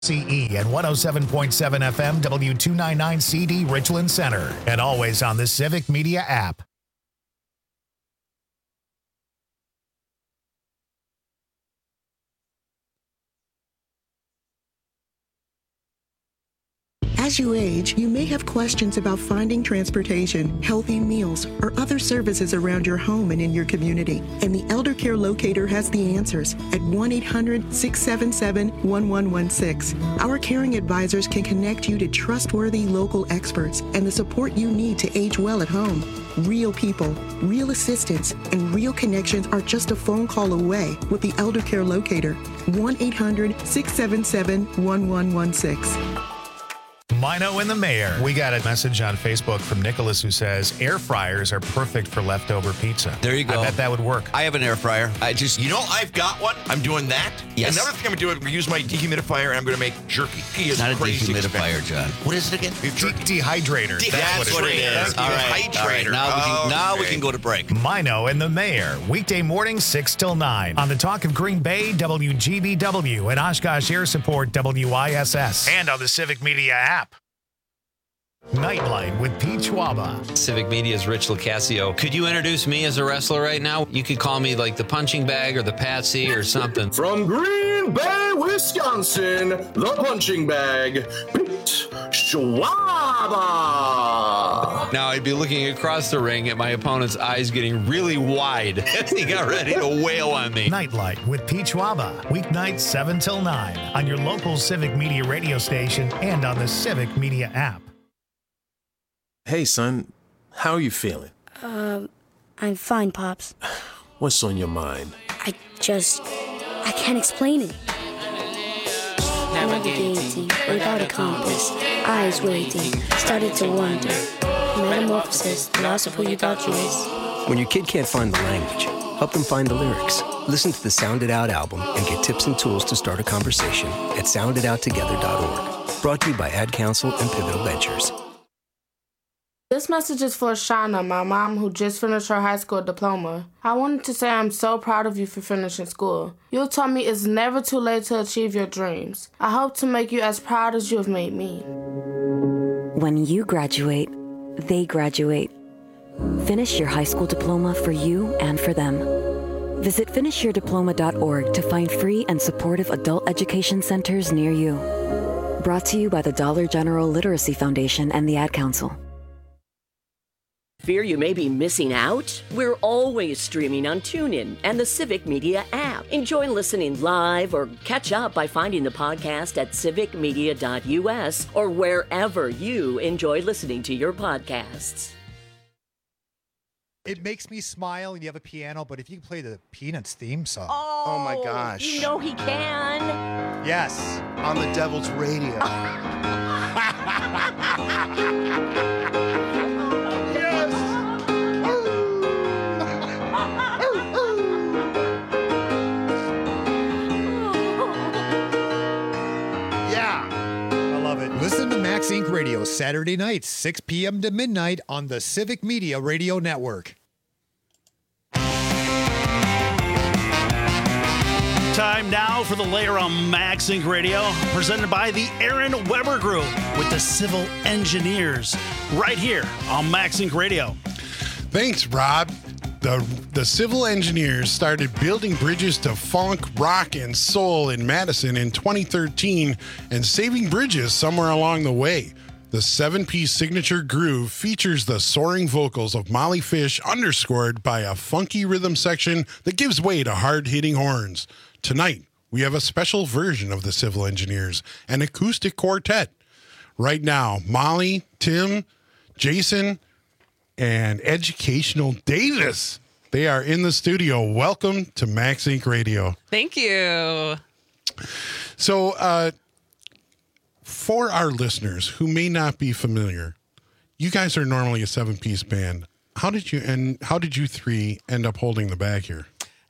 CE and 107.7 FM W299CD Richland Center, and always on the Civic Media app. As you age, you may have questions about finding transportation, healthy meals, or other services around your home and in your community. And the Elder Care Locator has the answers at 1-800-677-1116. Our caring advisors can connect you to trustworthy local experts and the support you need to age well at home. Real people, real assistance, and real connections are just a phone call away with the Elder Care Locator. 1-800-677-1116. Mino and the Mayor. We got a message on Facebook from Nicholas who says air fryers are perfect for leftover pizza. There you go. I bet that would work. I have an air fryer. I've got one. I'm doing that. Yes. Another thing I'm going to do is use my dehumidifier, and I'm going to make jerky. It's not a dehumidifier, John. What is it again? Dehydrator. That's what it is. All right. Now we can go to break. Mino and the Mayor. Weekday mornings 6 till 9 on the Talk of Green Bay, WGBW, and Oshkosh Air Support, WISS, and on the Civic Media app. Nightlight with Pete Schwaba. Civic Media's Rich Locascio. Could you introduce me as a wrestler right now? You could call me like the punching bag or the Patsy or something. From Green Bay, Wisconsin, the punching bag, Pete Schwaba. Now I'd be looking across the ring at my opponent's eyes getting really wide as he got ready to wail on me. Nightlight with Pete Schwaba. Weeknights 7 till 9 on your local Civic Media radio station and on the Civic Media app. Hey, son, how are you feeling? I'm fine, Pops. What's on your mind? I can't explain it. Navigating without a compass, eyes waiting, started to wonder. Metamorphosis, loss of who you thought you is. When your kid can't find the language, help them find the lyrics. Listen to the Sound It Out album and get tips and tools to start a conversation at sounditouttogether.org. Brought to you by Ad Council and Pivotal Ventures. This message is for Shauna, my mom, who just finished her high school diploma. I wanted to say I'm so proud of you for finishing school. You told me it's never too late to achieve your dreams. I hope to make you as proud as you have made me. When you graduate, they graduate. Finish your high school diploma for you and for them. Visit finishyourdiploma.org to find free and supportive adult education centers near you. Brought to you by the Dollar General Literacy Foundation and the Ad Council. Fear you may be missing out? We're always streaming on TuneIn and the Civic Media app. Enjoy listening live or catch up by finding the podcast at civicmedia.us or wherever you enjoy listening to your podcasts. It makes me smile and you have a piano, but if you can play the Peanuts theme song. Oh my gosh. You know he can. Yes, on the Devil's Radio. Listen to Max Inc. Radio Saturday nights, 6 p.m. to midnight on the Civic Media Radio Network. Time now for the Layer on Max Inc. Radio, presented by the Aaron Weber Group with the Civil Engineers, right here on Max Inc. Radio. Thanks, Rob. The Civil Engineers started building bridges to funk, rock, and soul in Madison in 2013 and saving bridges somewhere along the way. The 7-piece signature groove features the soaring vocals of Molly Fish underscored by a funky rhythm section that gives way to hard-hitting horns. Tonight, we have a special version of the Civil Engineers, an acoustic quartet. Right now, Molly, Tim, Jason, and Educational Davis. They are in the studio. Welcome to Max Inc. Radio. Thank you. So, for our listeners who may not be familiar, you guys are normally a 7-piece band. How did you three end up holding the bag here?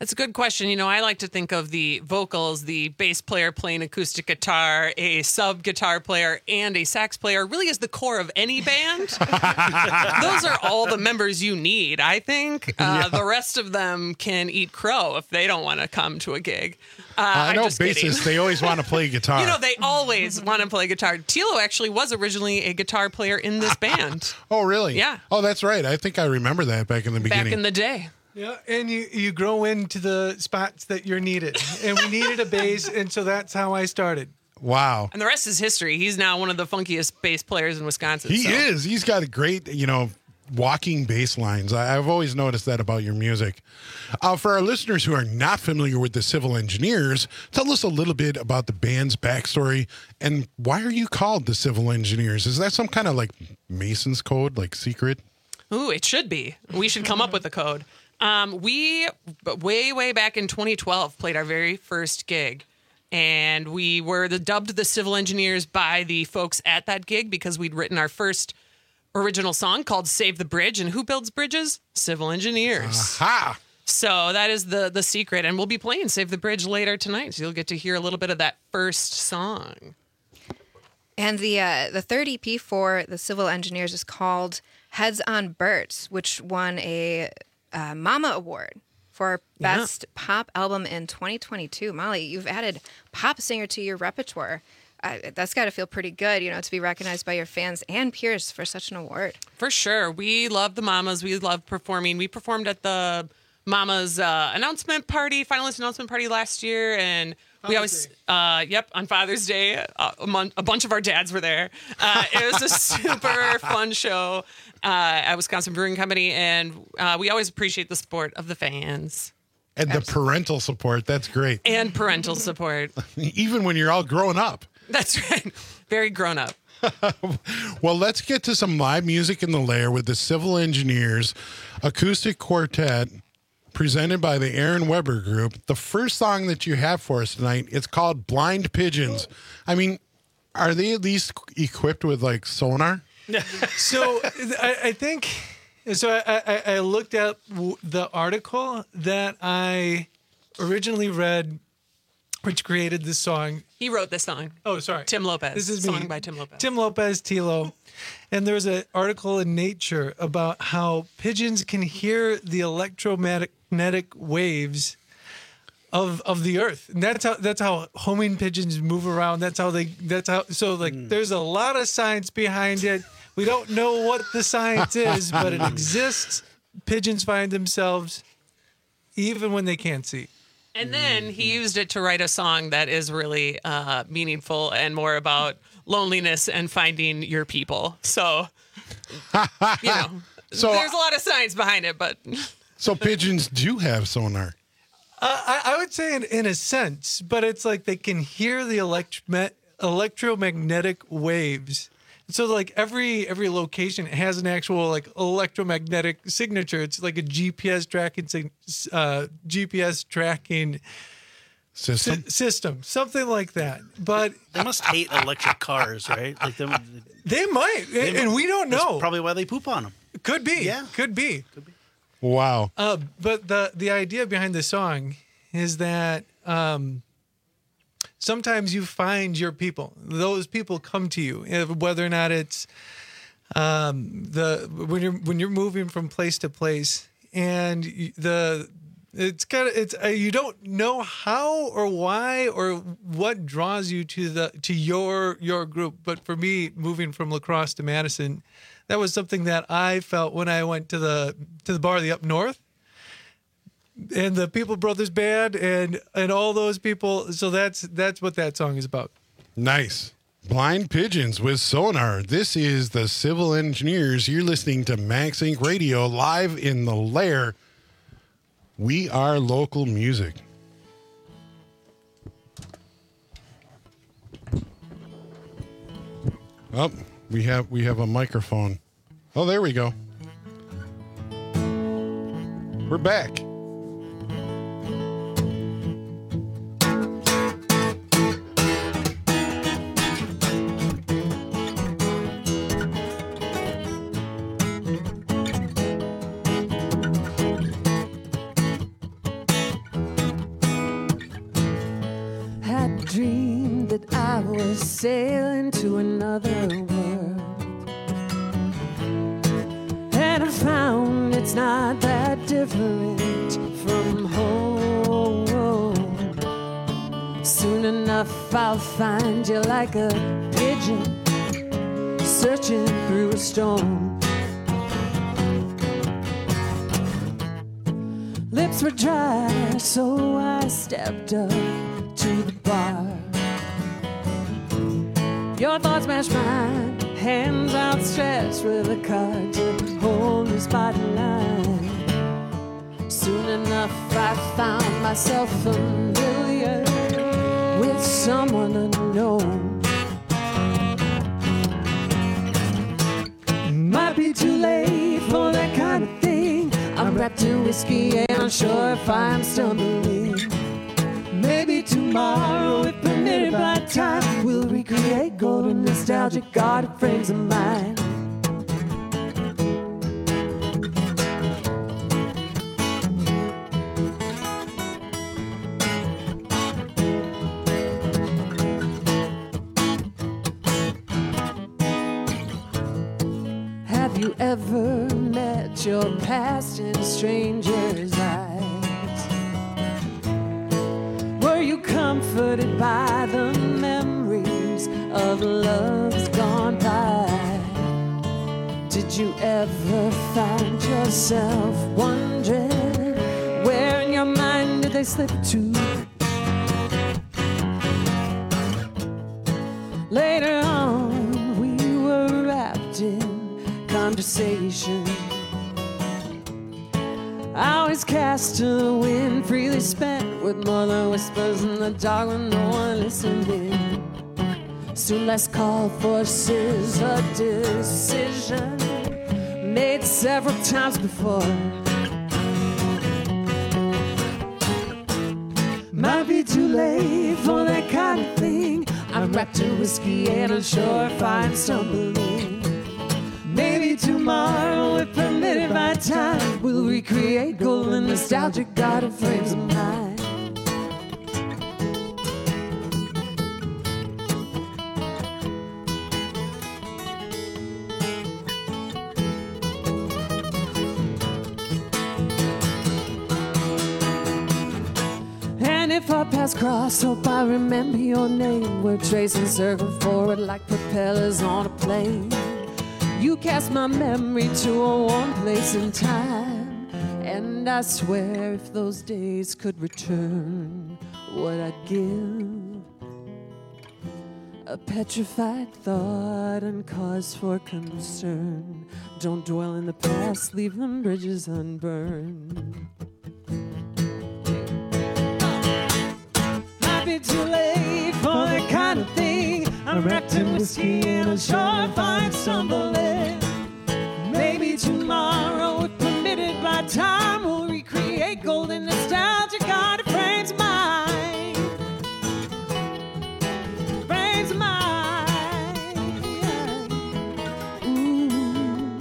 That's a good question. You know, I like to think of the vocals, the bass player playing acoustic guitar, a sub guitar player, and a sax player really is the core of any band. Those are all the members you need, I think. The rest of them can eat crow if they don't want to come to a gig. I know bassists, they always want to play guitar. You know, they always want to play guitar. Tilo actually was originally a guitar player in this band. Oh, really? Yeah. Oh, that's right. I think I remember that back in the beginning. Back in the day. Yeah, and you grow into the spots that you're needed. And we needed a bass, and so that's how I started. Wow. And the rest is history. He's now one of the funkiest bass players in Wisconsin. He is. He's got a great, walking bass lines. I've always noticed that about your music. For our listeners who are not familiar with the Civil Engineers, tell us a little bit about the band's backstory and why are you called the Civil Engineers? Is that some kind of like Mason's code, like secret? Ooh, it should be. We should come up with a code. We, way back in 2012, played our very first gig. And we were dubbed the Civil Engineers by the folks at that gig because we'd written our first original song called Save the Bridge. And who builds bridges? Civil Engineers. Aha! So that is the secret. And we'll be playing Save the Bridge later tonight. So you'll get to hear a little bit of that first song. And the third EP for the Civil Engineers is called Heads on Birds, which won a Mama Award for Best Pop Album in 2022. Molly, you've added pop singer to your repertoire. That's got to feel pretty good, to be recognized by your fans and peers for such an award. For sure. We love the Mamas. We love performing. We performed at the Mamas finalist announcement party last year, and we always, on Father's Day, a bunch of our dads were there. It was a super fun show at Wisconsin Brewing Company, and we always appreciate the support of the fans. And the parental support, that's great. And parental support. Even when you're all grown up. That's right. Very grown up. Well, let's get to some live music in the Lair with the Civil Engineers Acoustic Quartet, presented by the Aaron Weber Group. The first song that you have for us tonight, it's called Blind Pigeons. I mean, are they at least equipped with like sonar? So I think, I looked at the article that I originally read, which created this song. He wrote this song. Oh, sorry. Tim Lopez. This is song by Tim Lopez. Tim Lopez, Tilo. And there's an article in Nature about how pigeons can hear the electromagnetic waves of the earth. And that's how homing pigeons move around. There's a lot of science behind it. We don't know what the science is, but it exists. Pigeons find themselves even when they can't see. And then he used it to write a song that is really meaningful and more about loneliness and finding your people. So, there's a lot of science behind it, but. So pigeons do have sonar. I would say in a sense, but it's like they can hear the electromagnetic waves. So like every location has an actual like electromagnetic signature. It's like a GPS tracking system, something like that. But they must hate electric cars, right? Like they might, and we don't know. That's probably why they poop on them. Could be. Yeah, could be. Wow. But the idea behind the song is that sometimes you find your people. Those people come to you, whether or not it's when you're moving from place to place, and you don't know how or why or what draws you to your group. But for me, moving from La Crosse to Madison, that was something that I felt when I went to the bar Up North. And the People Brothers Band and all those people. So that's what that song is about. Nice. Blind Pigeons with sonar. This is the Civil Engineers. You're listening to Max Inc. Radio live in the Lair. We are local music. Oh, we have a microphone. Oh, there we go. We're back. sail into another world. And I found it's not that different from home. Soon enough I'll find you like a pigeon searching through a storm. Lips were dry, so I stepped up to the bar. Your thoughts matched mine, hands outstretched with a card to hold the spotlight. Soon enough I found myself familiar with someone unknown. Might be too late for that kind of thing. I'm wrapped in whiskey and unsure if I'm stumbling. Maybe tomorrow, if permitted by time, we'll recreate golden nostalgic garden frames of mine. Have you ever met your past in a stranger's eyes? Were you comforted by the memories of loves gone by? Did you ever find yourself wondering where in your mind did they slip to? Later on, we were wrapped in conversation. Hours cast to the wind, freely spent with more than whispers in the dark when no one listened in. Soon let's call forces a decision made several times before. Might be too late for that kind of thing. I'm wrapped in whiskey and unsure if I'm stumbling. Maybe tomorrow, if permitted by time, we'll recreate golden nostalgic garden frames of mine. And if our paths cross, hope I remember your name. We're tracing circle forward like propellers on a plane. You cast my memory to a warm place in time, and I swear if those days could return, what I'd give. A petrified thought and cause for concern. Don't dwell in the past, leave them bridges unburned. Might be too late for that kind of thing. I'm wrapped in whiskey and unsure if I'm stumbling. Maybe tomorrow, if permitted by time, we'll recreate golden nostalgic garden frames of mine. Frames of mine. Ooh.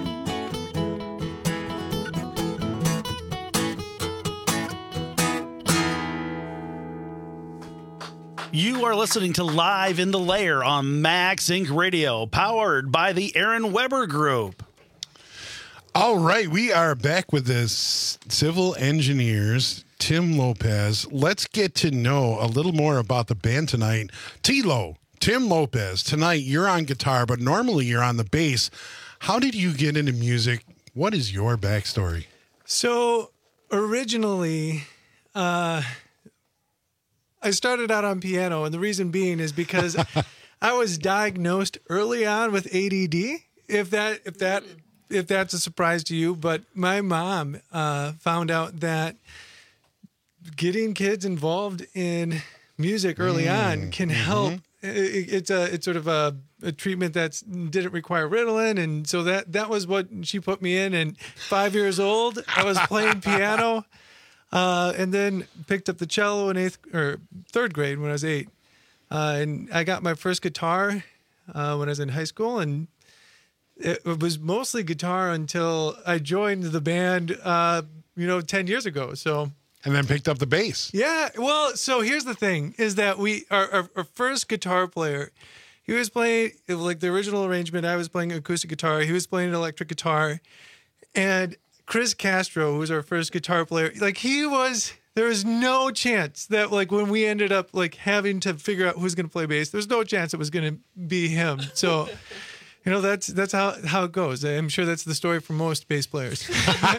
You are listening to Live in the Lair on Max Inc. Radio, powered by the Aaron Weber Group. All right, we are back with the Civil Engineers, Tim Lopez. Let's get to know a little more about the band tonight. T-Lo, Tim Lopez, tonight you're on guitar, but normally you're on the bass. How did you get into music? What is your backstory? So originally, I started out on piano, and the reason being is because I was diagnosed early on with ADD. If that's a surprise to you, but my mom found out that getting kids involved in music early on can help. It's sort of a treatment that didn't require Ritalin, and so that was what she put me in. And 5 years old, I was playing piano. And then picked up the cello in third grade when I was 8. And I got my first guitar when I was in high school, and it was mostly guitar until I joined the band, 10 years ago. So And then picked up the bass. Yeah. Well, so here's the thing: is that our first guitar player, he was playing like the original arrangement. I was playing acoustic guitar. He was playing electric guitar, and Chris Castro, who was our first guitar player, like there was no chance that like when we ended up like having to figure out who's going to play bass, there's no chance it was going to be him. So. That's how it goes. I'm sure that's the story for most bass players.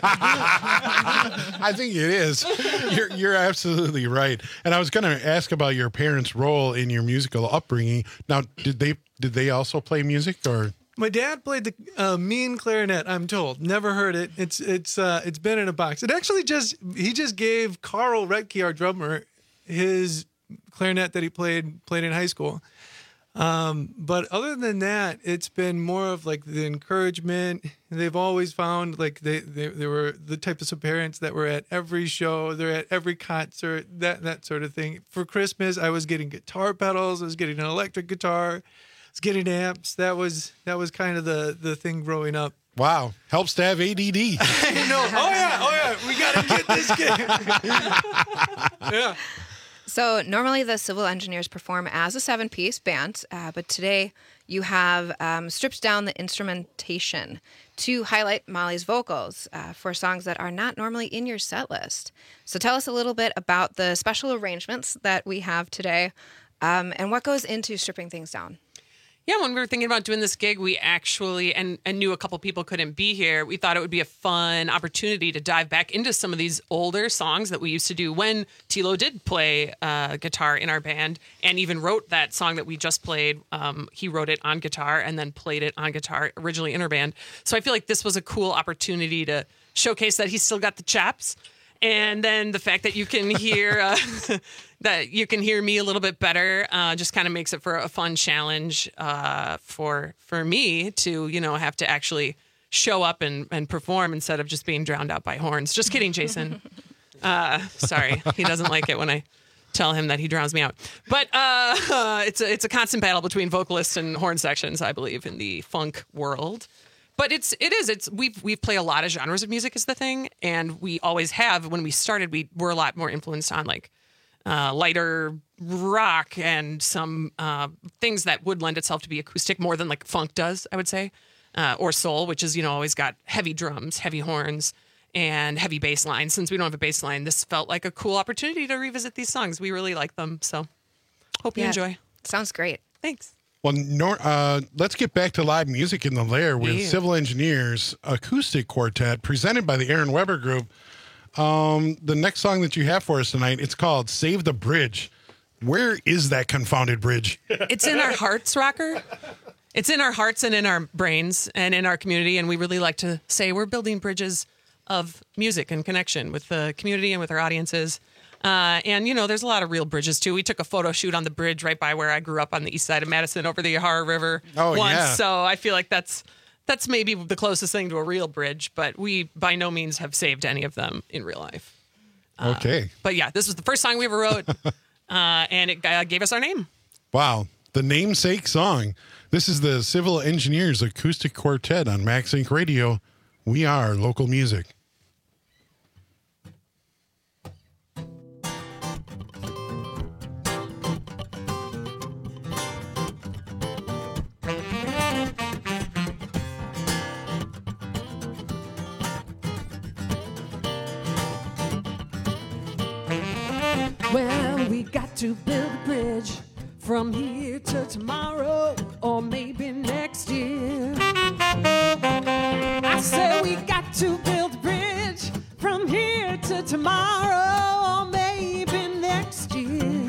I think it is. You're absolutely right. And I was going to ask about your parents' role in your musical upbringing. Now, did they also play music or? My dad played the mean clarinet. I'm told. Never heard it. It's been in a box. It actually he just gave Carl Retke, our drummer, his clarinet that he played in high school. But other than that, it's been more of like the encouragement. They've always found like they were the types of parents that were at every show, they're at every concert, that sort of thing. For Christmas, I was getting guitar pedals, I was getting an electric guitar, I was getting amps. That was kind of the thing growing up. Wow. Helps to have ADD. I know. Oh yeah. We gotta get this kid. Yeah. So normally the Civil Engineers perform as a 7-piece band, but today you have stripped down the instrumentation to highlight Molly's vocals for songs that are not normally in your set list. So tell us a little bit about the special arrangements that we have today and what goes into stripping things down. Yeah, when we were thinking about doing this gig, we actually, and knew a couple people couldn't be here, we thought it would be a fun opportunity to dive back into some of these older songs that we used to do when Tilo did play guitar in our band and even wrote that song that we just played. He wrote it on guitar and then played it on guitar originally in our band. So I feel like this was a cool opportunity to showcase that he's still got the chops. And then the fact that you can hear me a little bit better just kind of makes it for a fun challenge for me to have to actually show up and perform instead of just being drowned out by horns. Just kidding, Jason. Sorry, he doesn't like it when I tell him that he drowns me out. But it's a constant battle between vocalists and horn sections, I believe, in the funk world. But we've played a lot of genres of music is the thing, and we always have. When we started, we were a lot more influenced on like lighter rock and some things that would lend itself to be acoustic more than like funk does, I would say, or soul, which is always got heavy drums, heavy horns, and heavy bass lines. Since we don't have a bass line, this felt like a cool opportunity to revisit these songs. We really like them, so hope you enjoy. Sounds great. Thanks. Well, let's get back to live music in the Lair with Civil Engineers Acoustic Quartet presented by the Aaron Weber Group. The next song that you have for us tonight, it's called Save the Bridge. Where is that confounded bridge? It's in our hearts, Rocker. It's in our hearts and in our brains and in our community, and we really like to say we're building bridges of music and connection with the community and with our audiences. And there's a lot of real bridges too. We took a photo shoot on the bridge right by where I grew up on the east side of Madison over the Yahara River once. Yeah. So I feel like that's maybe the closest thing to a real bridge, but we by no means have saved any of them in real life. Okay. But yeah, this was the first song we ever wrote, and it gave us our name. Wow. The namesake song. This is the Civil Engineers Acoustic Quartet on Max Inc. Radio. We are local music. Well, we got to build a bridge from here to tomorrow, or maybe next year. I said we got to build a bridge from here to tomorrow, or maybe next year.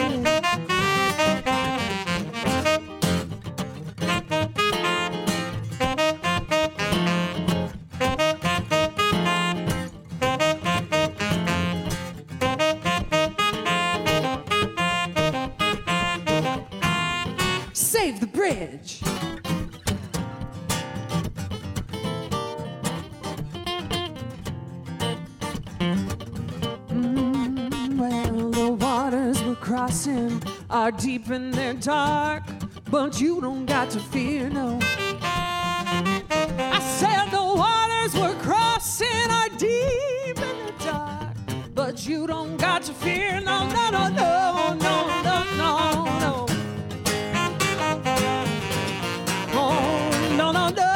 Save the bridge. Well, the waters we're crossing are deep and they're dark, but you don't got to fear, no. I said the waters we're crossing are deep and they're dark, but but you don't got to fear. No, no, no, no, no, no, no, no. Oh, no, no, no.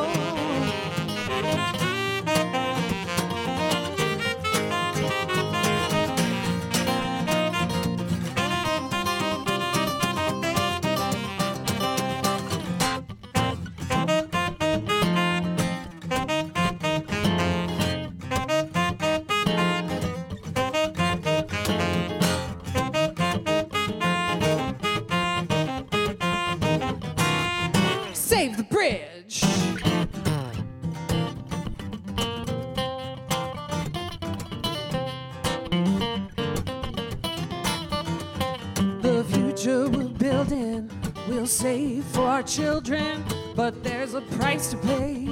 Save the bridge. The future we're building, we'll save for our children, but there's a price to pay.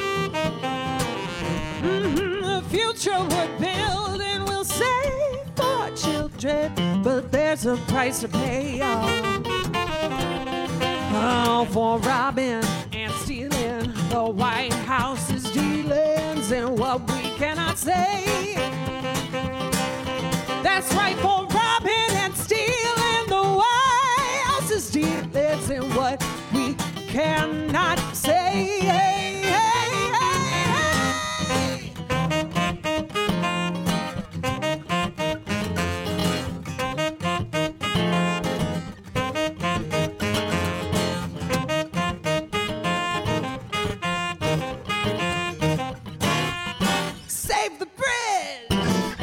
The future we're building, we'll save for our children, but there's a price to pay. Oh, for robbing and stealing, the White House is dealings in what we cannot say. That's right, for robbing and stealing, the White House is dealings in what we cannot say. Hey, hey, save the bridge.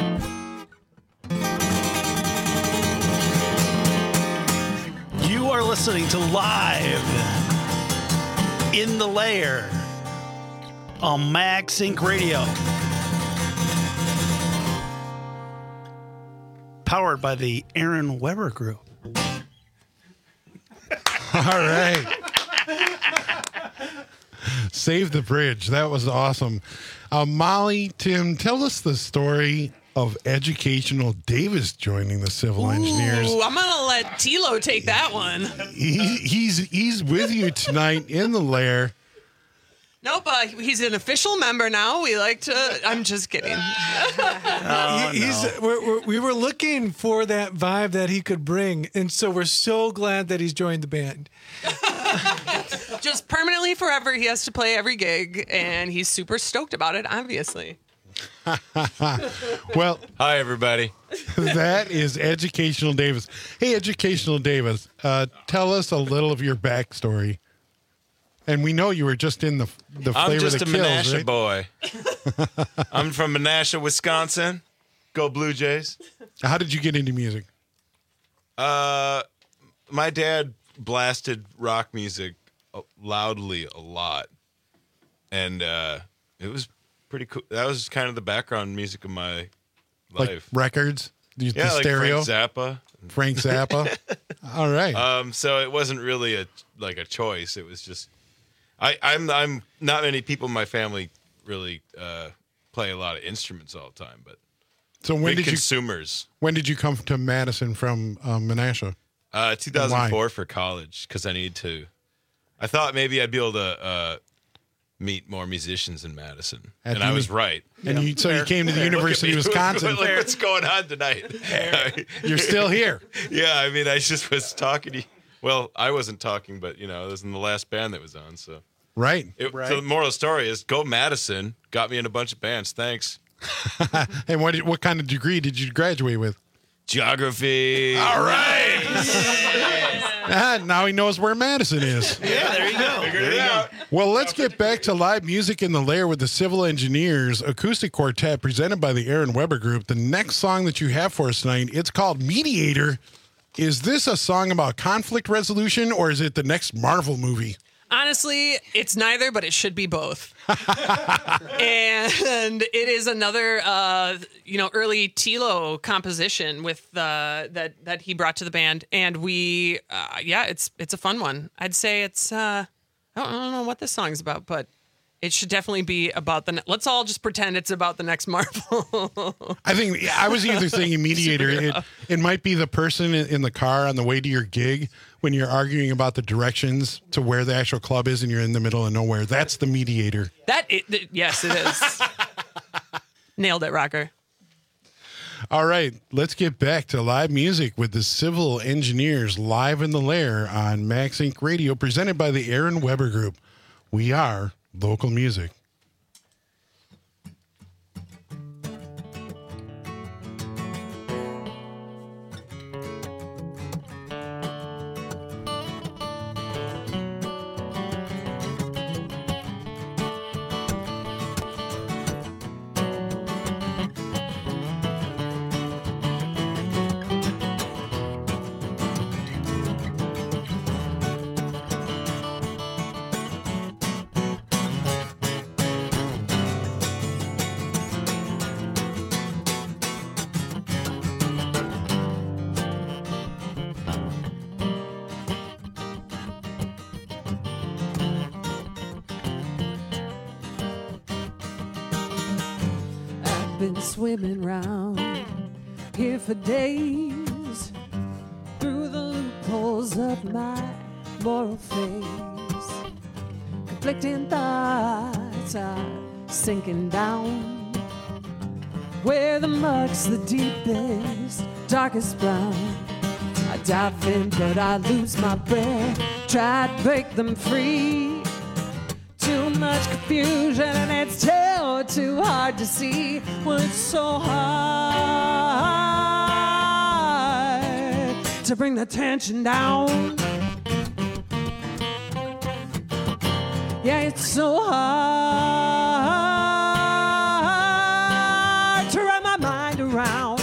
You are listening to Live in the Lair on Max Inc. Radio. Powered by the Aaron Weber Group. All right. Save the bridge. That was awesome. Molly, Tim, tell us the story of Educational Davis joining the Civil Engineers. Ooh, I'm gonna let Tilo take that one. He's with you tonight in the lair. Nope, he's an official member now. We like to. I'm just kidding. We were looking for that vibe that he could bring, and so we're so glad that he's joined the band. Just permanently forever, he has to play every gig, and he's super stoked about it, obviously. Well, hi, everybody. That is Educational Davis. Hey, Educational Davis, tell us a little of your backstory. And we know you were just in the Flavor I'm just the a Kills, Menasha right? boy. I'm from Menasha, Wisconsin. Go Blue Jays. How did you get into music? My dad blasted rock music loudly a lot. And it was pretty cool. That was kind of the background music of my life. Like records? The like stereo? Frank Zappa. All right. So it wasn't really a choice. It was just I'm not many people in my family really play a lot of instruments all the time, but So when big did consumers. When did you come to Madison from Menasha? 2004 for college because I needed to. I thought maybe I'd be able to meet more musicians in Madison, and I was right. And so you came to the University of Wisconsin. Look what's going on tonight. You're still here. Yeah, I mean, I just was talking to you. Well, I wasn't talking, but it was in the last band that was on. So right. So the moral of the story is go Madison. Got me in a bunch of bands. Thanks. And what kind of degree did you graduate with? Geography. All right. Now he knows where Madison is. Yeah, there you go. There you go. Well, let's get back to live music in the lair with the Civil Engineers acoustic quartet presented by the Aaron Weber Group. The next song that you have for us tonight, it's called Mediator. Is this a song about conflict resolution, or is it the next Marvel movie? Honestly, it's neither, but it should be both. And it is another, early Tilo composition with that he brought to the band, and we, it's a fun one. I'd say it's I don't know what this song's about, but it should definitely be about let's all just pretend it's about the next Marvel. I think I was either thinking Mediator. It might be the person in the car on the way to your gig when you're arguing about the directions to where the actual club is and you're in the middle of nowhere. That's the Mediator. Yes, it is. Nailed it, Rocker. All right, let's get back to live music with the Civil Engineers live in the Lair on Max Inc. Radio, presented by the Aaron Weber Group. We are local music. Been swimming round here for days through the loopholes of my moral face. Conflicting thoughts are sinking down where the mud's the deepest, darkest brown. I dive in, but I lose my breath. Try to break them free. Too much confusion and it's still too hard to see. Well, it's so hard to bring the tension down. Yeah, it's so hard to wrap my mind around.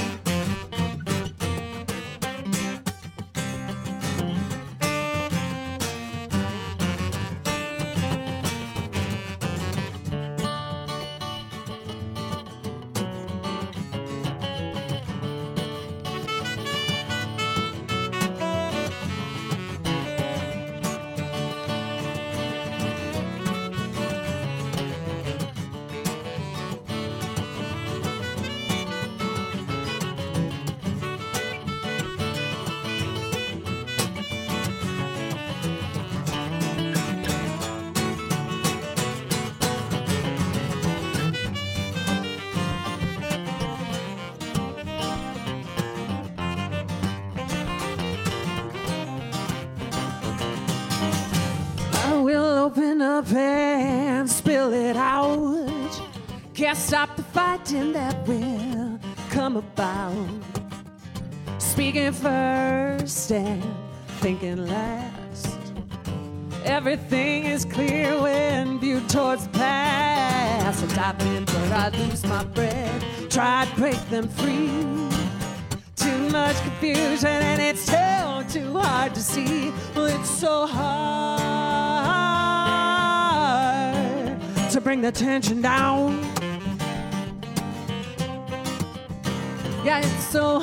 Open up and spill it out. Can't stop the fighting that will come about. Speaking first and thinking last. Everything is clear when viewed towards the past. I dive in, but I lose my breath. Try to break them free. Too much confusion and it's still too hard to see. Well, it's so hard to bring the tension down. Yeah, it's so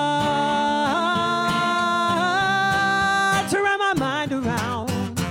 hard to wrap my mind around.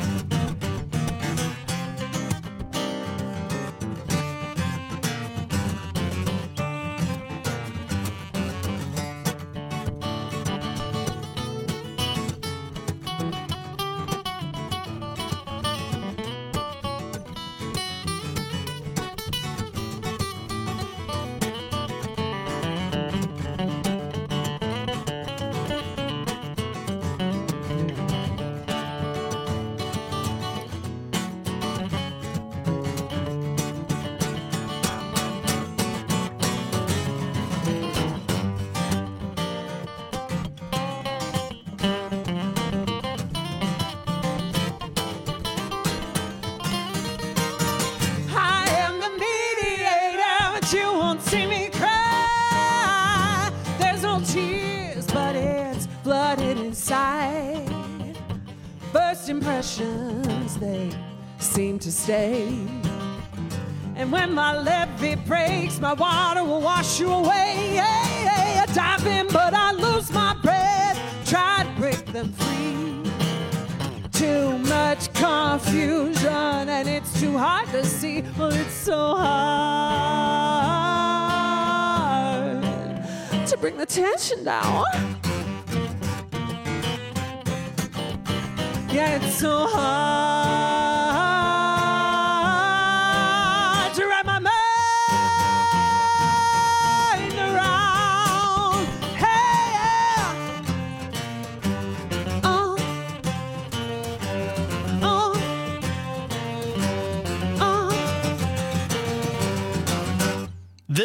Impressions, they seem to stay. And when my levee breaks, my water will wash you away. I dive in, but I lose my breath. Try to break them free. Too much confusion, and it's too hard to see. Well, it's so hard to bring the tension down. Yeah, it's so hard to wrap my mind around.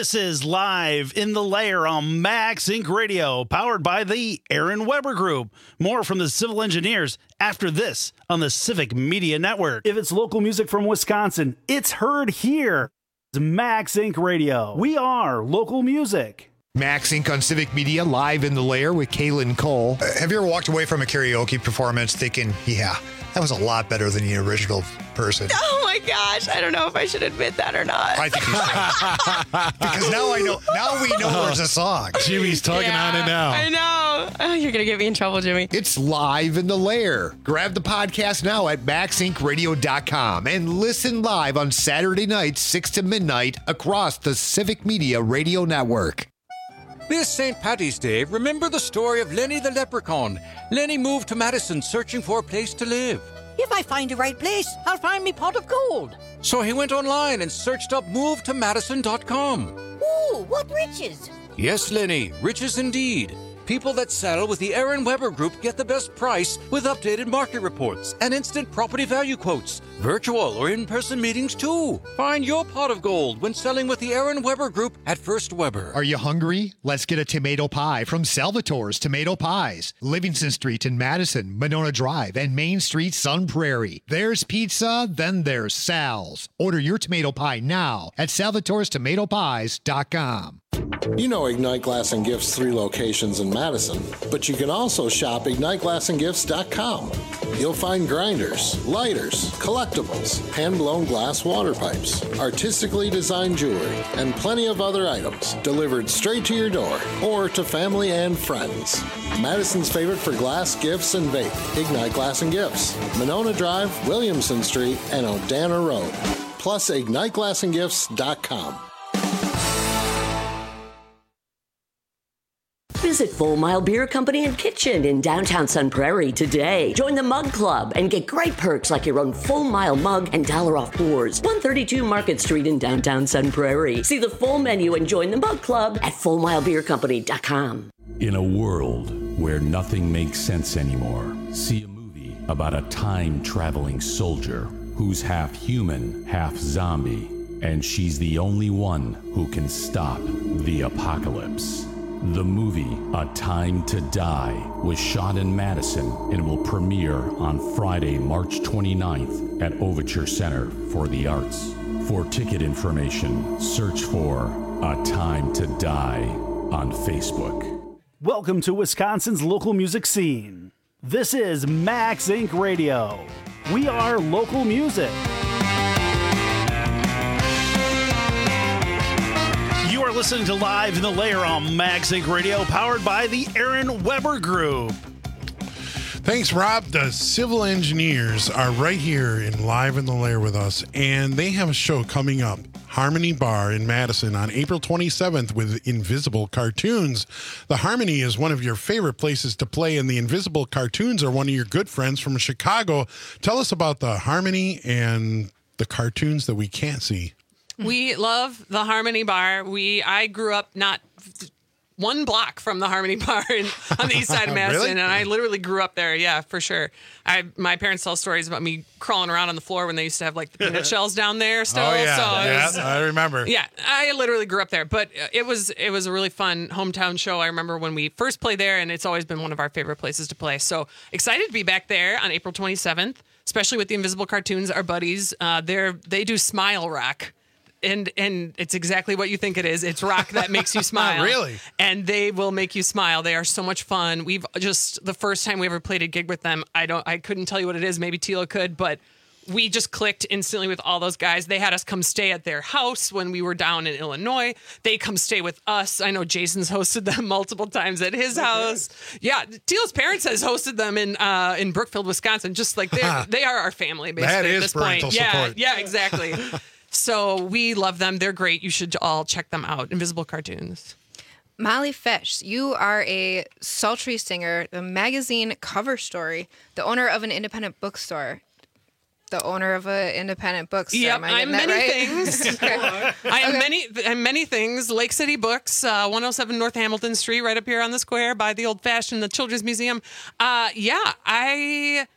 This is Live in the Lair on Max Inc. Radio, powered by the Aaron Weber Group. More from the Civil Engineers after this on the Civic Media Network. If it's local music from Wisconsin, it's heard here. It's Max Inc. Radio. We are local music. Max Inc. on Civic Media, Live in the Lair with Kaylin Cole. Have you ever walked away from a karaoke performance thinking, yeah, that was a lot better than the original person? Oh my gosh, I don't know if I should admit that or not. I think you should. Because now we know there's a song. Jimmy's tugging on it now. I know. Oh, you're going to get me in trouble, Jimmy. It's Live in the Lair. Grab the podcast now at maxincradio.com and listen live on Saturday nights, 6 to midnight across the Civic Media Radio Network. This St. Paddy's Day, remember the story of Lenny the Leprechaun. Lenny moved to Madison searching for a place to live. If I find the right place, I'll find me pot of gold. So he went online and searched up movetomadison.com. Ooh, what riches? Yes, Lenny, riches indeed. People that sell with the Aaron Weber Group get the best price with updated market reports and instant property value quotes. Virtual or in-person meetings, too. Find your pot of gold when selling with the Aaron Weber Group at First Weber. Are you hungry? Let's get a tomato pie from Salvatore's Tomato Pies. Livingston Street in Madison, Monona Drive, and Main Street, Sun Prairie. There's pizza, then there's Sal's. Order your tomato pie now at salvatorestomatopies.com. You know Ignite Glass and Gifts 3 locations in Madison, but you can also shop IgniteGlassandGifts.com. You'll find grinders, lighters, collectibles, hand-blown glass water pipes, artistically designed jewelry, and plenty of other items delivered straight to your door or to family and friends. Madison's favorite for glass, gifts, and vape, Ignite Glass and Gifts, Monona Drive, Williamson Street, and Odana Road. Plus IgniteGlassandGifts.com. Visit Full Mile Beer Company and Kitchen in downtown Sun Prairie today. Join the Mug Club and get great perks like your own Full Mile mug and $1 off pours. 132 Market Street in downtown Sun Prairie. See the full menu and join the Mug Club at FullMileBeerCompany.com. In a world where nothing makes sense anymore, see a movie about a time-traveling soldier who's half human, half zombie, and she's the only one who can stop the apocalypse. The movie, A Time to Die, was shot in Madison and will premiere on Friday, March 29th at Overture Center for the Arts. For ticket information, search for A Time to Die on Facebook. Welcome to Wisconsin's local music scene. This is Max Inc. Radio. We are local music. You are listening to Live in the Lair on Max Inc. Radio, powered by the Aaron Weber Group. Thanks, Rob. The Civil Engineers are right here in Live in the Lair with us, and they have a show coming up, Harmony Bar in Madison on April 27th with Invisible Cartoons. The Harmony is one of your favorite places to play, and the Invisible Cartoons are one of your good friends from Chicago. Tell us about the Harmony and the cartoons that we can't see. We love the Harmony Bar. I grew up not one block from the Harmony Bar on the east side of Madison, Really? and I literally grew up there. Yeah, for sure. My parents tell stories about me crawling around on the floor when they used to have like the peanut shells down there still. Oh, yeah. So I remember. Yeah, I literally grew up there, but it was a really fun hometown show. I remember when we first played there, and it's always been one of our favorite places to play. So excited to be back there on April 27th, especially with the Invisible Cartoons, our buddies. They do Smile Rock. And it's exactly what you think it is. It's rock that makes you smile. Really? And they will make you smile. They are so much fun. We've just, the first time we ever played a gig with them, I couldn't tell you what it is. Maybe Tila could, but we just clicked instantly with all those guys. They had us come stay at their house when we were down in Illinois. They come stay with us. I know Jason's hosted them multiple times at his house. Yeah, Tila's parents has hosted them in Brookfield, Wisconsin. Just like they are our family, basically. That is at this parental point. support. Yeah, exactly. So we love them. They're great. You should all check them out. Invisible Cartoons. Molly Fish, you are a sultry singer, the magazine cover story, the owner of an independent bookstore. The owner of an independent bookstore. Yep, Am I I'm getting many that right? things. I'm many things. Lake City Books, 107 North Hamilton Street, right up here on the square by the old-fashioned, the Children's Museum.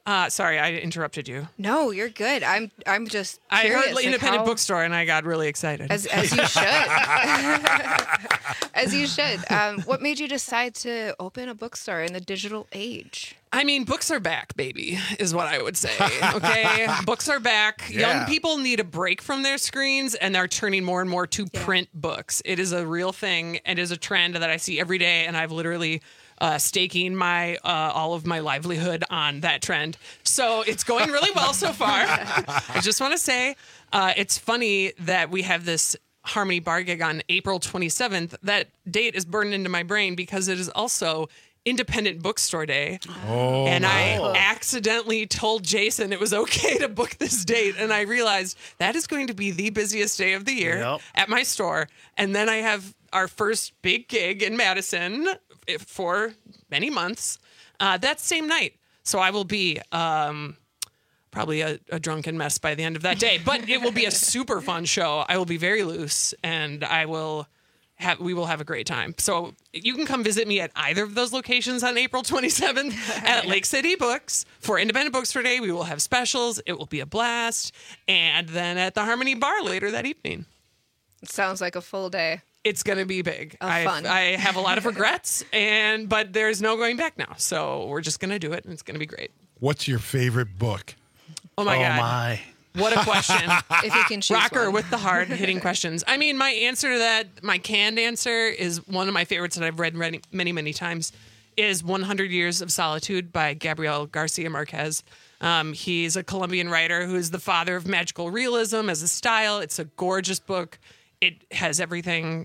Sorry, I interrupted you. No, you're good. I'm just I curious, heard like, independent how- bookstore and I got really excited. As you should. As you should. What made you decide to open a bookstore in the digital age? I mean, books are back, baby, is what I would say. Okay, books are back. Yeah. Young people need a break from their screens, and they're turning more and more to print books. It is a real thing. It is a trend that I see every day, and I've literally staking my all of my livelihood on that trend. So it's going really well so far. I just want to say, it's funny that we have this Harmony Bar gig on April 27th. That date is burned into my brain because it is also Independent Bookstore Day. Oh, and I wow. accidentally told Jason it was okay to book this date. And I realized that is going to be the busiest day of the year at my store. And then I have our first big gig in Madison for many months that same night. So I will be probably a drunken mess by the end of that day. But it will be a super fun show. I will be very loose, and we will have a great time. So you can come visit me at either of those locations on April 27th at Lake City Books for Independent Bookstore Day. We will have specials. It will be a blast. And then at the Harmony Bar later that evening. It sounds like a full day. It's going to be big. Fun. I have a lot of regrets, but there's no going back now. So we're just going to do it, and it's going to be great. What's your favorite book? Oh, my God. What a question. If you can choose Rocker one. with the hard-hitting questions. I mean, my answer to that, my canned answer, is one of my favorites that I've read many, many times, is 100 Years of Solitude by Gabriel Garcia Marquez. He's a Colombian writer who is the father of magical realism as a style. It's a gorgeous book. It has everything,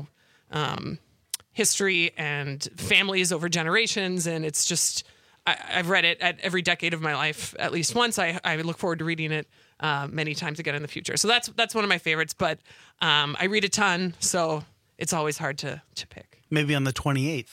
history and families over generations, and it's just... I've read it at every decade of my life at least once. I look forward to reading it many times again in the future. So that's one of my favorites. But I read a ton, so it's always hard to pick. Maybe on the 28th.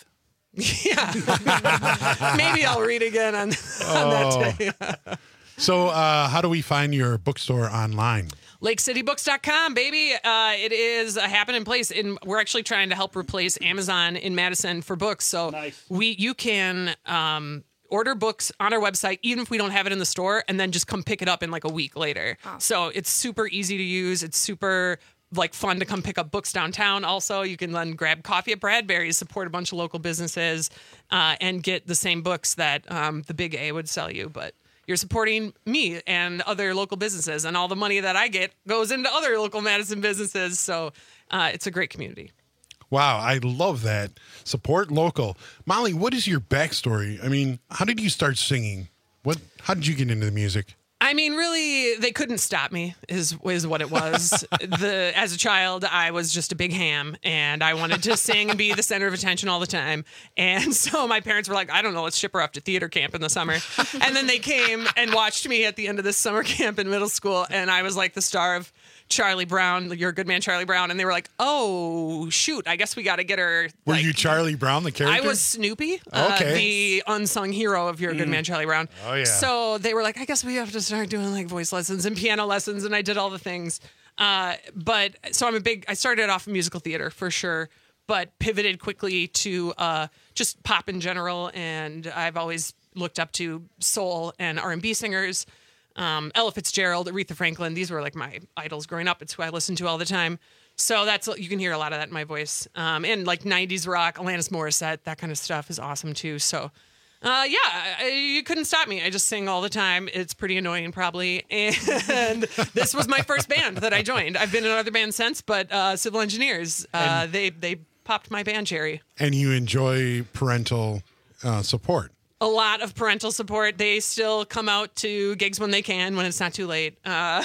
Yeah, maybe I'll read again on that day. So how do we find your bookstore online? LakeCityBooks.com, baby. It is a happening place. We're actually trying to help replace Amazon in Madison for books. So you can order books on our website, even if we don't have it in the store, and then just come pick it up in like a week later. So it's super easy to use. It's super fun to come pick up books downtown. Also, you can then grab coffee at Bradbury's, support a bunch of local businesses, and get the same books that the Big A would sell you. But you're supporting me and other local businesses, and all the money that I get goes into other local Madison businesses. So it's a great community. Wow, I love that. Support local. Molly, what is your backstory? I mean, how did you start singing? How did you get into the music? I mean, really, they couldn't stop me is what it was. As a child, I was just a big ham, and I wanted to sing and be the center of attention all the time. And so my parents were like, I don't know, let's ship her off to theater camp in the summer. And then they came and watched me at the end of this summer camp in middle school, and I was like the star of Charlie Brown, You're a Good Man, Charlie Brown. And they were like, oh, shoot, I guess we got to get her. Were you Charlie Brown, the character? I was Snoopy, the unsung hero of You're a Good Man, Charlie Brown. Oh, yeah. So they were like, I guess we have to start doing voice lessons and piano lessons. And I did all the things. But so I started off in musical theater for sure, but pivoted quickly to just pop in general. And I've always looked up to soul and R&B singers. Ella Fitzgerald, Aretha Franklin, these were my idols growing up. It's who I listened to all the time. So you can hear a lot of that in my voice. And 90s rock, Alanis Morissette, that kind of stuff is awesome too. So you couldn't stop me. I just sing all the time. It's pretty annoying probably. And this was my first band that I joined. I've been in other bands since, but Civil Engineers, they popped my band cherry. And you enjoy parental support. A lot of parental support. They still come out to gigs when they can, when it's not too late.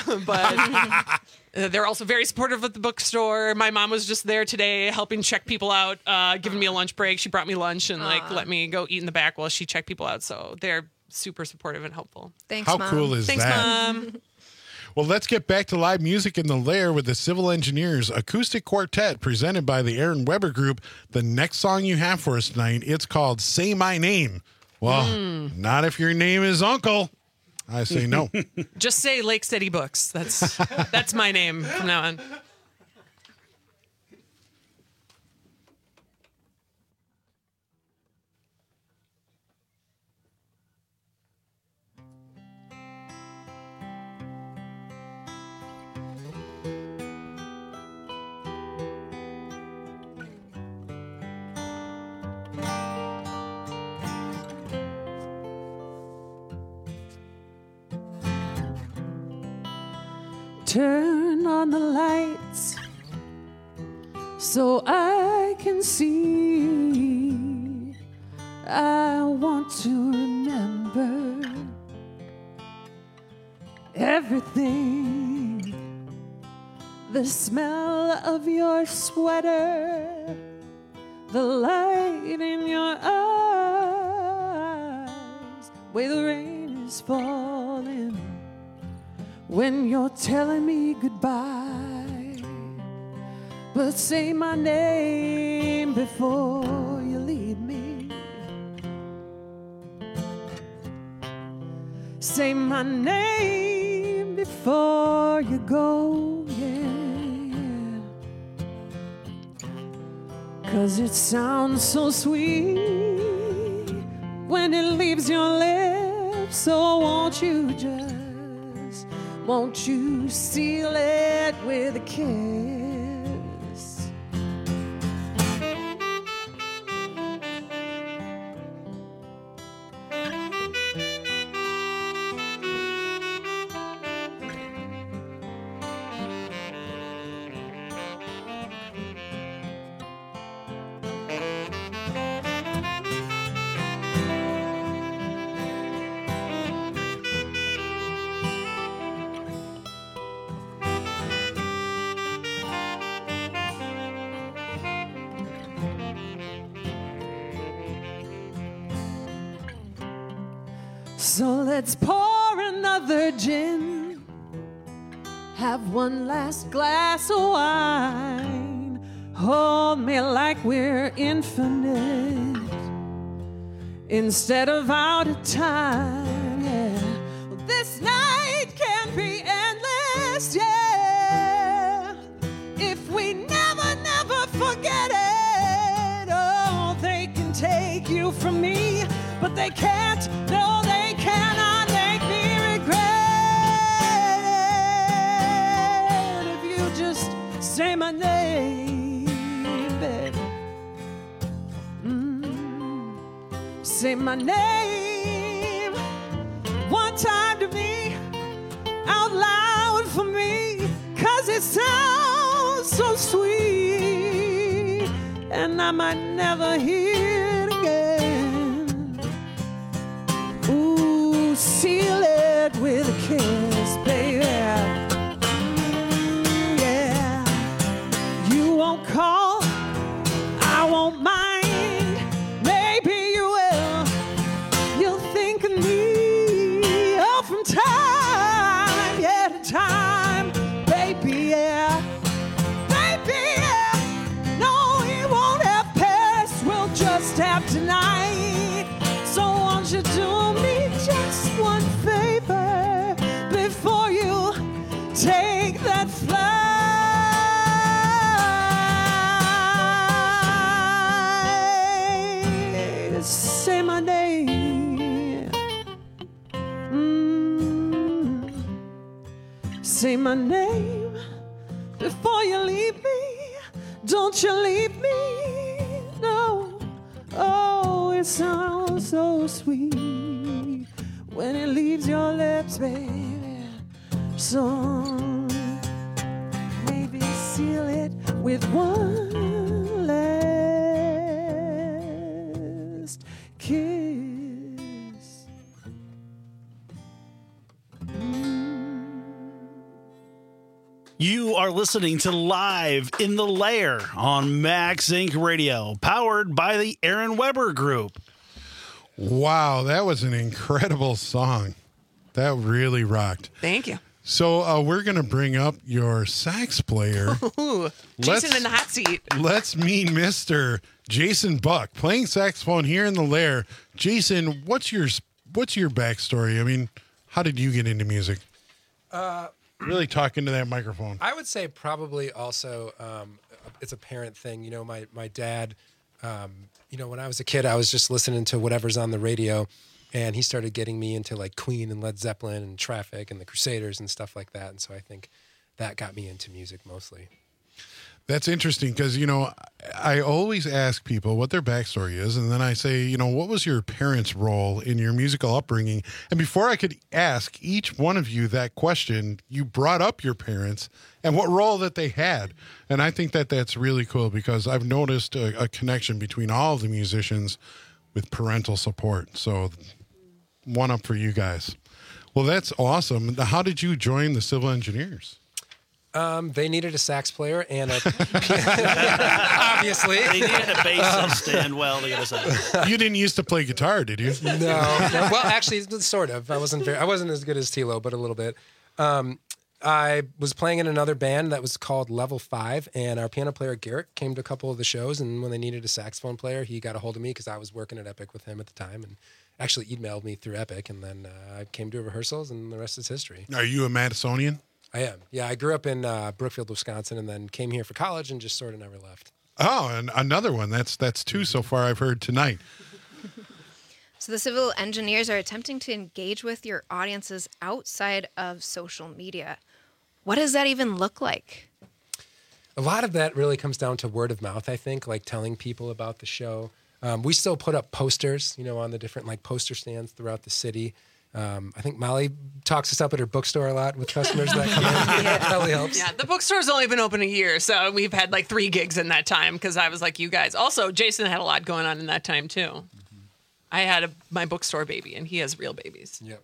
But they're also very supportive of the bookstore. My mom was just there today helping check people out, giving me a lunch break. She brought me lunch and let me go eat in the back while she checked people out. So they're super supportive and helpful. Thanks, How Mom. cool is Thanks, that? Mom. Well, let's get back to live music in the Lair with the Civil Engineers Acoustic Quartet presented by the Aaron Weber Group. The next song you have for us tonight, it's called Say My Name. Well, not if your name is Uncle. I say no. Just say Lake City Books. That's my name from now on. turn on the lights so I can see. I want to remember everything. The smell of your sweater, the light in your eyes, where the rain is falling when you're telling me goodbye. But say my name before you leave me. Say my name before you go, yeah. 'Cause it sounds so sweet when it leaves your lips. So won't you seal it with a kiss? So let's pour another gin, have one last glass of wine, hold me like we're infinite instead of out of time, yeah. Well, this night can be endless, yeah, if we never forget it. Oh, they can take you from me, but they can't, no, they cannot make me regret it. If you just say my name, baby. Say my name one time to me, out loud for me, 'cause it sounds so sweet, and I might never hear it again. Ooh, seal it with a kiss, baby. Yeah, you won't call, I won't mind. Maybe you will. You'll think of me, oh, from time, yeah, to time, baby, yeah. Baby, yeah. No, we won't have past, we'll just have tonight. So won't you do me just one favor before you take that flight? Say my name. Say my name before you leave me. Don't you leave me, no. Oh, it sounds so sweet when it leaves your lips, baby. So maybe seal it with one last kiss. You are listening to Live in the Lair on Max Inc. Radio, powered by the Aaron Weber Group. Wow, that was an incredible song. That really rocked. Thank you. So we're going to bring up your sax player. Ooh, Jason in the hot seat. Let's meet Mr. Jason Buck, playing saxophone here in the Lair. Jason, what's your backstory? I mean, how did you get into music? Really talk into that microphone. I would say probably also it's a parent thing. You know, my dad, when I was a kid, I was just listening to whatever's on the radio, and he started getting me into like Queen and Led Zeppelin and Traffic and the Crusaders and stuff like that. And so I think that got me into music mostly. That's interesting because, I always ask people what their backstory is. And then I say, what was your parents' role in your musical upbringing? And before I could ask each one of you that question, you brought up your parents and what role that they had. And I think that that's really cool because I've noticed a connection between all of the musicians with parental support. So one up for you guys. Well, that's awesome. How did you join the Civil Engineers? They needed a sax player and a obviously. They needed a bassist and well, they got a sax. You didn't used to play guitar, did you? No. Well, actually, sort of. I wasn't as good as Tilo, but a little bit. I was playing in another band that was called Level 5, and our piano player Garrett came to a couple of the shows, and when they needed a saxophone player, he got a hold of me because I was working at Epic with him at the time, and actually emailed me through Epic, and then I came to rehearsals, and the rest is history. Are you a Madisonian? I am. Yeah, I grew up in Brookfield, Wisconsin, and then came here for college and just sort of never left. Oh, and another one. That's two so far I've heard tonight. So the Civil Engineers are attempting to engage with your audiences outside of social media. What does that even look like? A lot of that really comes down to word of mouth, I think, like telling people about the show. We still put up posters, on the different poster stands throughout the city. I think Molly talks us up at her bookstore a lot with customers that come in. That probably helps. Yeah, the bookstore's only been open a year, so we've had 3 gigs in that time because I was like you guys. Also, Jason had a lot going on in that time too. Mm-hmm. I had my bookstore baby, and he has real babies. Yep.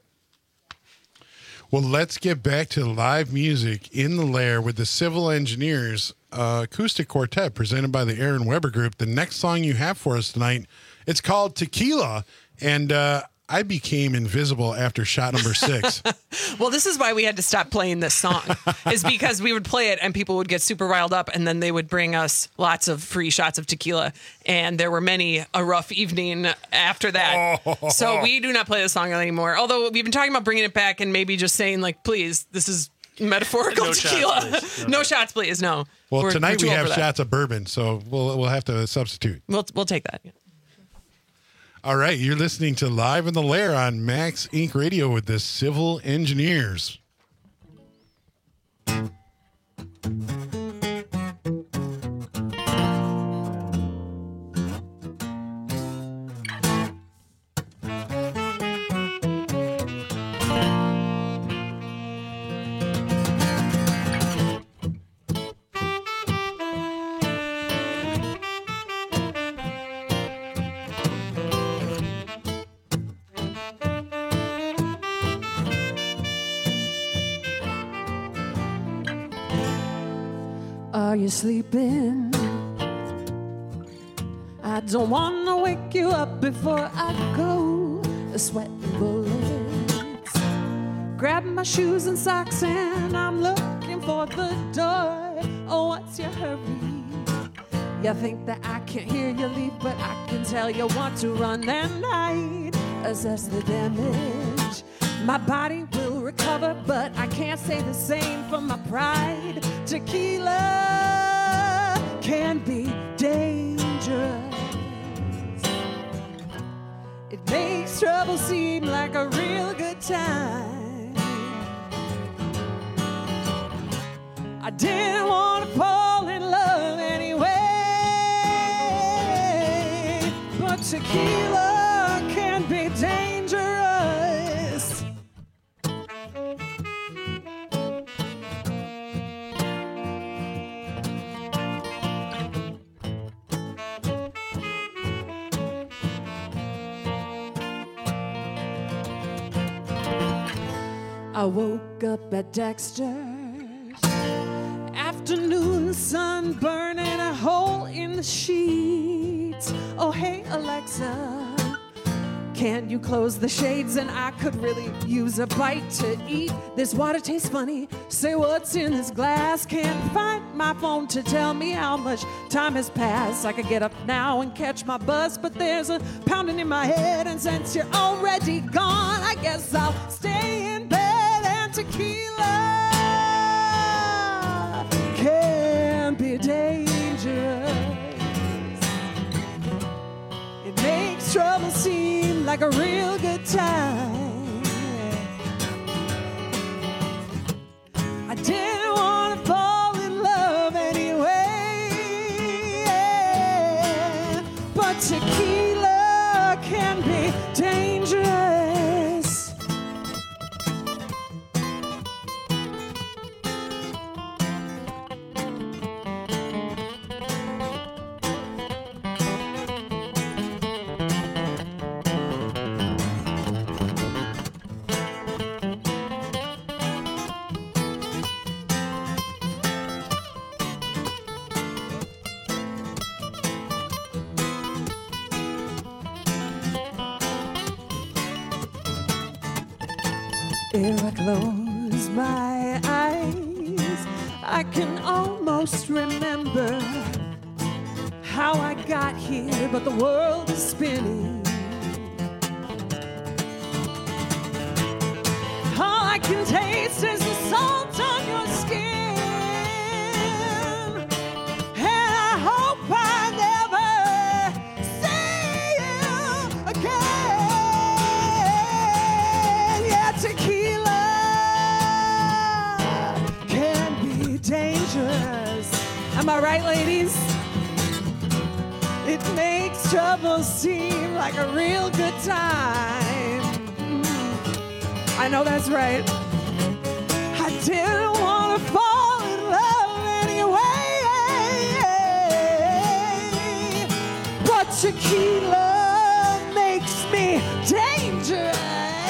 Well, let's get back to live music in the Lair with the Civil Engineers acoustic quartet presented by the Aaron Weber Group. The next song you have for us tonight, it's called Tequila, and I became invisible after shot number 6. Well, this is why we had to stop playing this song, is because we would play it and people would get super riled up, and then they would bring us lots of free shots of tequila. And there were many a rough evening after that. Oh. So we do not play this song anymore. Although we've been talking about bringing it back and maybe just saying, please, this is metaphorical no tequila. Shots, please. No shots, please. No. Well, tonight we have shots of bourbon, so we'll have to substitute. We'll take that. Yeah. All right, you're listening to Live in the Lair on Max Inc. Radio with the Civil Engineers. Are you sleeping? I don't want to wake you up before I go. Sweating bullets. Grab my shoes and socks and I'm looking for the door. Oh, what's your hurry? You think that I can't hear you leave, but I can tell you want to run and hide. Assess the damage. My body will recover, but I can't say the same for my pride. Tequila can be dangerous. It makes trouble seem like a real good time. I didn't want to fall in love anyway, but tequila can be dangerous. I woke up at Dexter's. Afternoon sun burning a hole in the sheets. Oh, hey, Alexa, can you close the shades? And I could really use a bite to eat. This water tastes funny. Say what's in this glass. Can't find my phone to tell me how much time has passed. I could get up now and catch my bus, but there's a pounding in my head. And since you're already gone, I guess I'll stay in bed. And tequila can be dangerous. It makes trouble seem like a real good time. I didn't want to fall in love anyway, If I close my eyes, I can almost remember how I got here, but the world is spinning. All I can taste is the salt on your skin, and I hope I never see you again. Yeah, tequila can be dangerous. Am I right, ladies? It makes trouble seem like a real good time. I know that's right. I didn't want to fall in love anyway, but tequila makes me dangerous.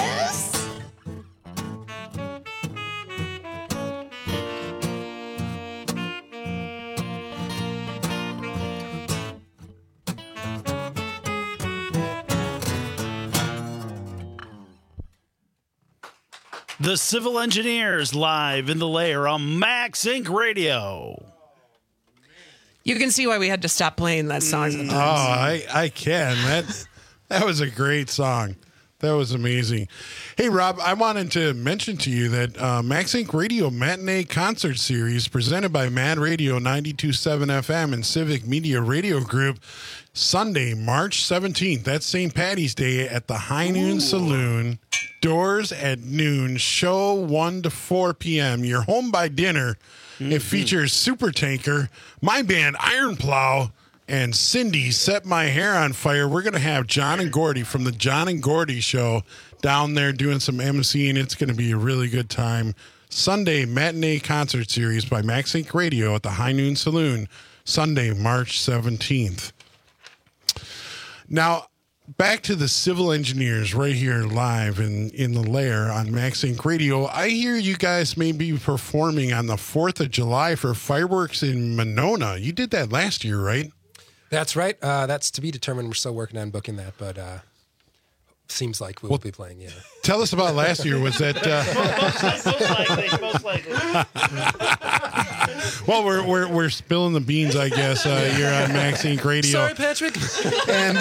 The Civil Engineers live in the lair on Max Inc. Radio. You can see why we had to stop playing that song sometimes. I can. That was a great song. That was amazing. Hey, Rob, I wanted to mention to you that Max Inc. Radio Matinee Concert Series presented by Mad Radio 92.7 FM and Civic Media Radio Group, Sunday, March 17th. That's St. Patty's Day at the High Noon Saloon. Doors at noon. Show 1 to 4 p.m. You're home by dinner. Mm-hmm. It features Super Tanker, my band Iron Plow, and Cindy Set My Hair on Fire. We're going to have John and Gordy from the John and Gordy Show down there doing some MC, and it's going to be a really good time. Sunday Matinee Concert Series by Max Inc. Radio at the High Noon Saloon, Sunday, March 17th. Now, back to the Civil Engineers right here live in the lair on Max Inc. Radio. I hear you guys may be performing on the 4th of July for fireworks in Monona. You did that last year, right? That's right. That's to be determined. We're still working on booking that, but seems like we'll be playing, yeah. Tell us about last year. Was that... Most likely. Well, we're spilling the beans, I guess, here on Max Inc. Radio. Sorry, Patrick. And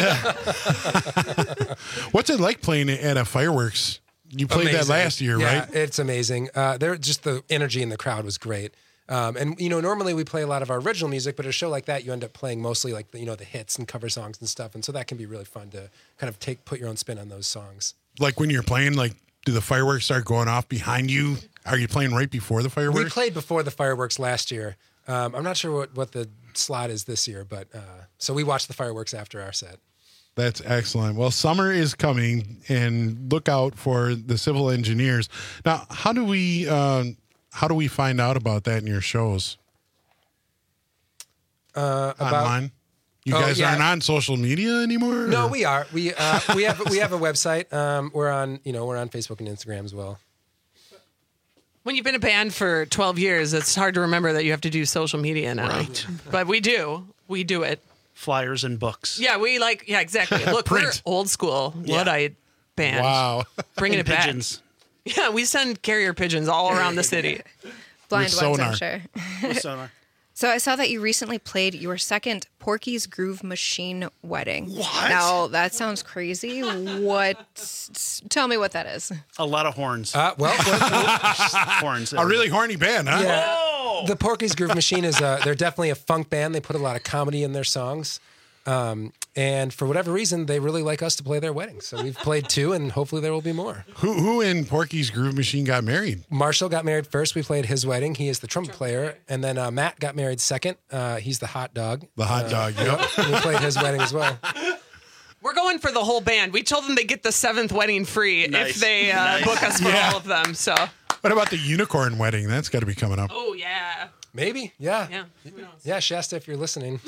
what's it like playing at a fireworks? You played that last year, yeah, right? It's amazing. Just the energy in the crowd was great. And normally we play a lot of our original music, but at a show like that, you end up playing mostly like the hits and cover songs and stuff. And so that can be really fun to kind of put your own spin on those songs. Like when you're playing, do the fireworks start going off behind you? Are you playing right before the fireworks? We played before the fireworks last year. I'm not sure what the slot is this year, but so we watched the fireworks after our set. That's excellent. Well, summer is coming, and look out for the Civil Engineers. Now, how do we find out about that in your shows? Online? You guys aren't on social media anymore? No, we are. We have a website. We're on Facebook and Instagram as well. When you've been a band for 12 years, it's hard to remember that you have to do social media now. Right. But we do. We do it. Flyers and books. Yeah, exactly. Look, we're old school Luddite band. Wow. Bringing it pigeons. Back. Yeah, we send carrier pigeons all around the city. Blind With ones, sonar. I'm sure. With sonar. So I saw that you recently played your second Porky's Groove Machine wedding. What? Now, that sounds crazy. Tell me what that is. A lot of horns. Horns. A really horny band, huh? Yeah. Whoa! The Porky's Groove Machine is they're definitely a funk band. They put a lot of comedy in their songs. And for whatever reason, they really like us to play their weddings. So we've played 2, and hopefully there will be more. Who in Porky's Groove Machine got married? Marshall got married first. We played his wedding. He is the trumpet player. And then Matt got married second. He's the hot dog. The hot dog, yep. We played his wedding as well. We're going for the whole band. We told them they get the 7th wedding free if they book us for all of them. So. What about the unicorn wedding? That's got to be coming up. Oh, yeah. Maybe, yeah. Yeah, who knows? Yeah, Shasta, if you're listening.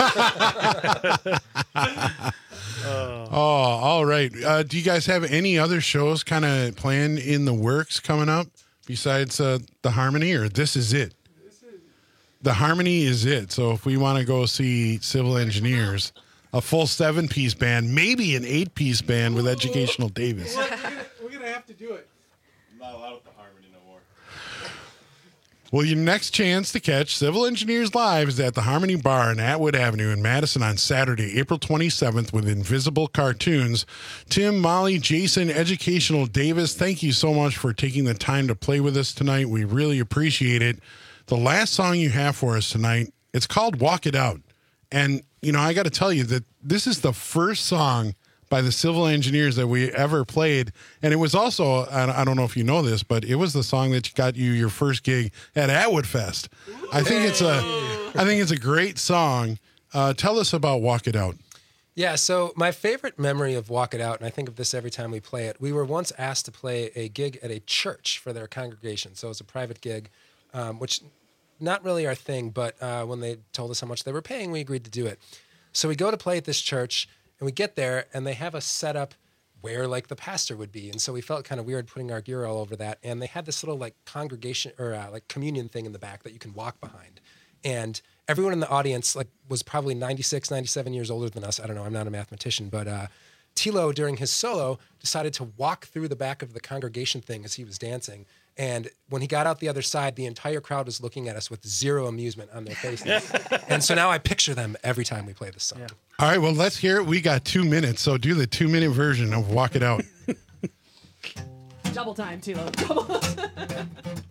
All right. Do you guys have any other shows kind of planned in the works coming up besides the Harmony, or this is it? The Harmony is it. So if we want to go see Civil Engineers, a full 7-piece band, maybe an 8-piece band with Educational Davis. We're gonna have to do it. not allowed at the Harmony no more. Well, your next chance to catch Civil Engineers Live is at the Harmony Bar on Atwood Avenue in Madison on Saturday, April 27th with Invisible Cartoons. Tim, Molly, Jason, Educational Davis, thank you so much for taking the time to play with us tonight. We really appreciate it. The last song you have for us tonight, it's called Walk It Out. And, you know, I got to tell you that this is the first song by the Civil Engineers that we ever played. And it was also, I don't know if you know this, but it was the song that got you your first gig at Atwood Fest. I think it's a great song. Tell us about Walk It Out. Yeah, so my favorite memory of Walk It Out, and I think of this every time we play it, we were once asked to play a gig at a church for their congregation. So it was a private gig, which not really our thing, but when they told us how much they were paying, we agreed to do it. So we go to play at this church, and we get there, and they have us set up where, like, the pastor would be. And so we felt kind of weird putting our gear all over that. And they had this little, like, congregation or, like, communion thing in the back that you can walk behind. And everyone in the audience, like, was probably 96, 97 years older than us. I don't know. I'm not a mathematician. But Tilo, during his solo, decided to walk through the back of the congregation thing as he was dancing. And when he got out the other side, the entire crowd was looking at us with zero amusement on their faces. And so now I picture them every time we play this song. Yeah. All right, well, let's hear it. We got 2 minutes, so do the 2-minute version of Walk It Out. Double time, Tilo. Double time.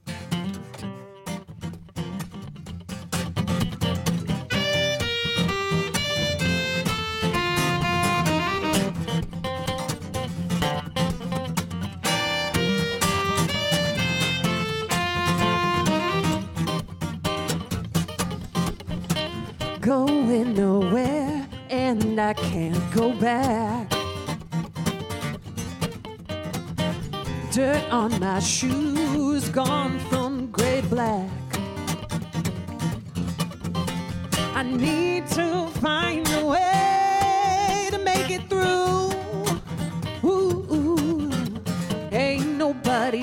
Going nowhere and I can't go back. Dirt on my shoes, gone from gray black. I need to find a way to make it through. Ooh, ain't nobody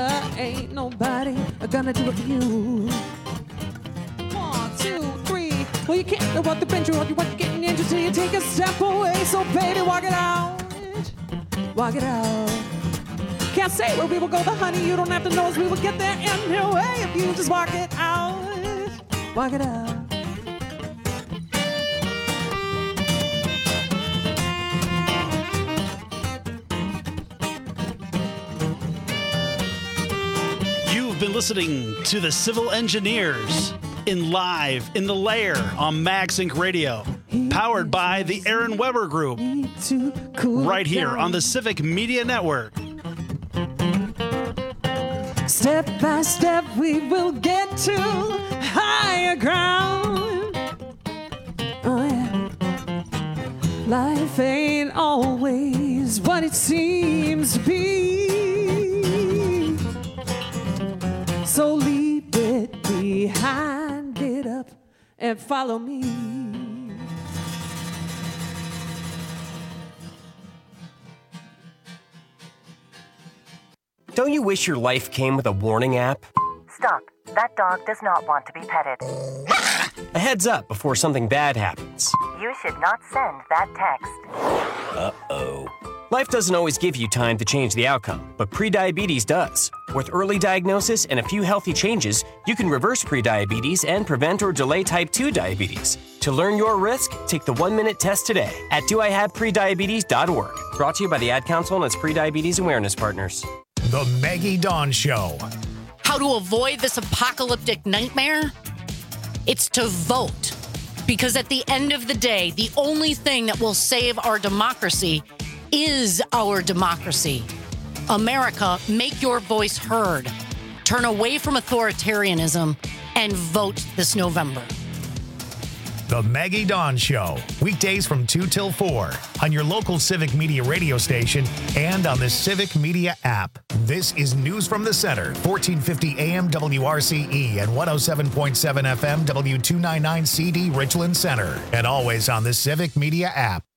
gonna do it for you. 1, 2, 3. Well, you can't know what the bench or what you're getting into till you take a step away. So, baby, walk it out. Walk it out. Can't say where we will go, but honey, you don't have to know us. We will get there anyway if you just walk it out. Walk it out. You've been listening to the Civil Engineers in Live in the Lair on MagSync Radio, powered by the Aaron Weber Group, right here on the Civic Media Network. Step by step, we will get to higher ground. Oh, yeah. Life ain't always what it seems to be. So leave it behind, get up and follow me. Don't you wish your life came with a warning app? Stop. That dog does not want to be petted. A heads up before something bad happens. You should not send that text. Uh-oh. Life doesn't always give you time to change the outcome, but prediabetes does. With early diagnosis and a few healthy changes, you can reverse prediabetes and prevent or delay type 2 diabetes. To learn your risk, take the 1-minute test today at doihaveprediabetes.org. Brought to you by the Ad Council and its prediabetes awareness partners. The Maggie Dawn Show. How to avoid this apocalyptic nightmare? It's to vote. Because at the end of the day, the only thing that will save our democracy is our democracy. America, make your voice heard. Turn away from authoritarianism and vote this November. The Maggie Dawn Show, weekdays from 2 till 4 on your local Civic Media radio station and on the Civic Media app. This is News from the Center, 1450 AM WRCE and 107.7 FM W299 CD Richland Center, and always on the Civic Media app.